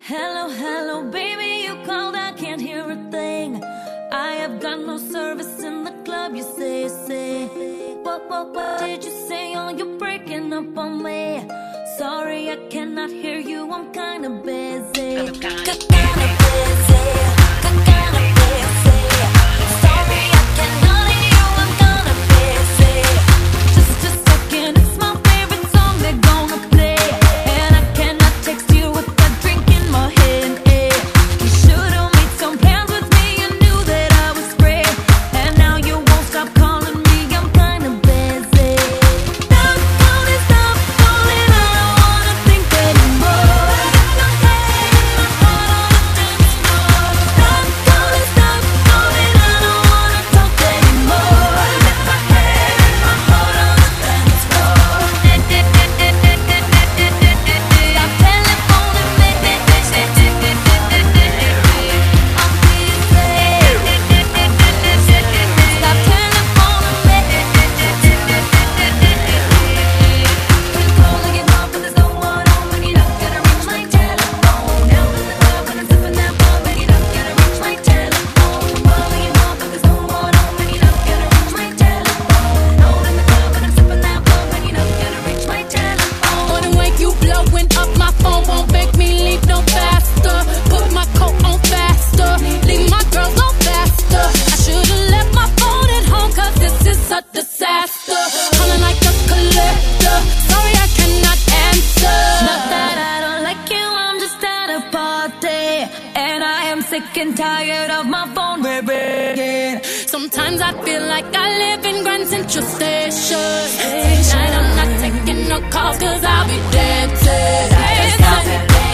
Hello, hello, baby, you called, I can't hear a thing. I have got no service in the club, you say. What did you say? Oh, you're breaking up on me. Sorry, I cannot hear you, I'm kinda busy. Kinda busy. Sorry, I cannot hear you, I'm kinda busy. Just a second, it's my favorite song they're gonna play. And I cannot text you with that drink in my hand. You should've made some plans with me, you knew that I was free. And now you won't stop calling me, I'm kinda busy. Stop calling, I don't wanna think anymore. Got my head and my heart on the dance floor. Stop calling, I don't wanna talk anymore. Got my head and my heart on the dance floor. Stop telephoning me. Stop telephoning me. Calling it off, but there's no one home, and you're not gonna reach my telephone. Out in the club when I'm sipping that bub, and you're not gonna reach my telephone. Calling it off, but there's no one home, and you're not gonna reach my telephone. Out in the club when I'm sipping that bub, and you're not gonna reach my telephone. On the way you blowing up, my phone won't make me leave no faster. Put my coat on faster, leave my girls on faster. I should've left my phone at home, cause this is a disaster. Calling like a collector, sorry I cannot answer. Not that I don't like you, I'm just at a party, and I am sick and tired of my phone ringing. Sometimes I feel like I live in Grand Central Station. Tonight I'm not taking no calls, cause I'll be dancing. Stop it.